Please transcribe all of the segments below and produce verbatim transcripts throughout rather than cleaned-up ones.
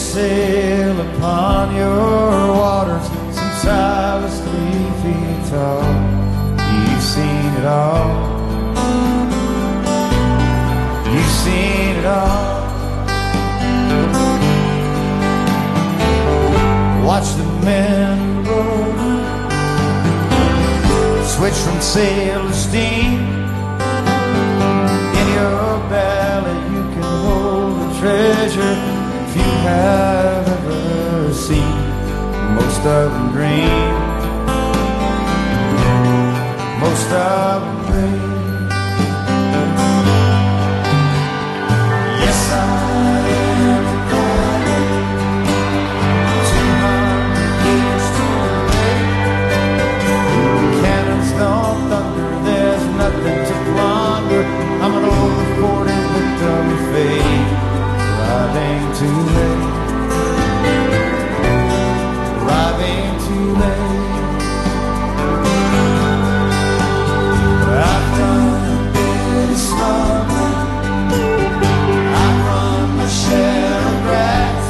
sail upon your waters since I was three feet tall. You've seen it all. You've seen it all. Watch the men roll, switch from sail to steam. In your belly you can hold the treasure if you have ever seen. Most of them dream, most of them dream. Yes, I am a pilot, two hundred years to wait. Cannons don't thunder, there's nothing to plunder. I'm an old forty victim of fate, arriving too late, arriving too late. I've done a bit of smuggling, I've run my share of grass,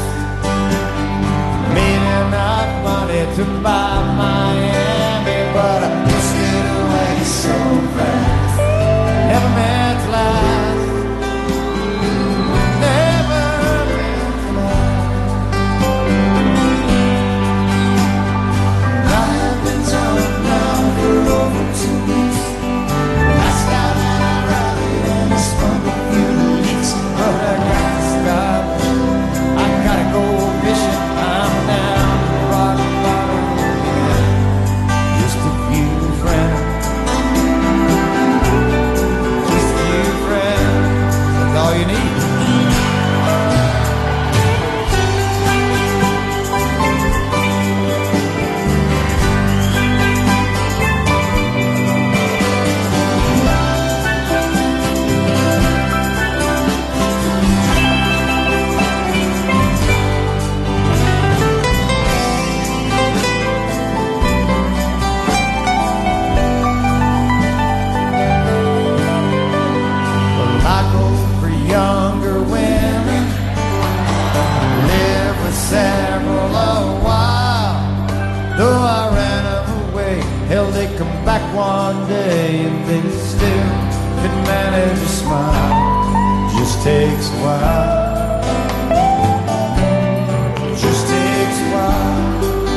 made enough money to buy Miami, but I pushed it away so fast. Never meant to last, never meant to last. I have been told now for over two weeks. Passed out and I rallied and I spun a few leaks, but I gotta stop. I gotta go fishing. I'm down to the rock bottom again. Just a few friends, just a few friends. That's all you need. I go for younger women, live with several a while. Though I ran them away, hell, they come back one day and they still can manage a smile. Just takes a while, just takes a while.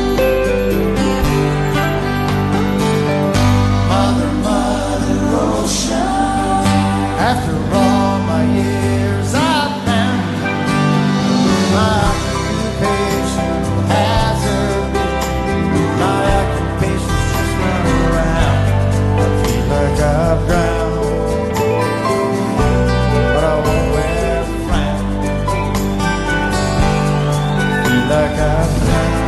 Mother, mother ocean, after all my years I've found my occupation hazard. My occupation's just run around. I feel like I've drowned, but I won't wear a frown. I feel like I've drowned.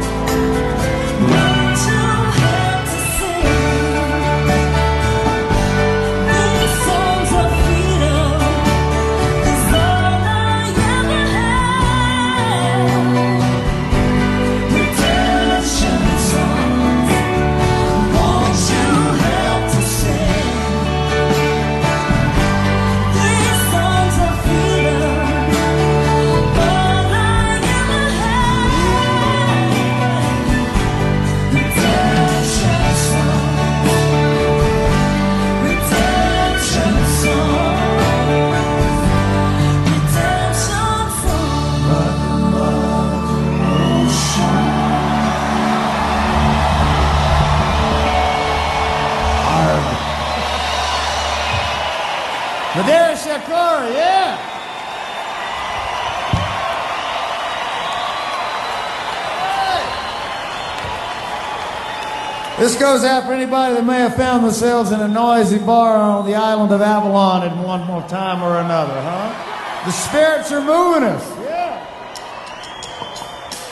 Madera Shakora, yeah! Hey. This goes out for anybody that may have found themselves in a noisy bar on the island of Avalon at one more time or another, huh? The spirits are moving us.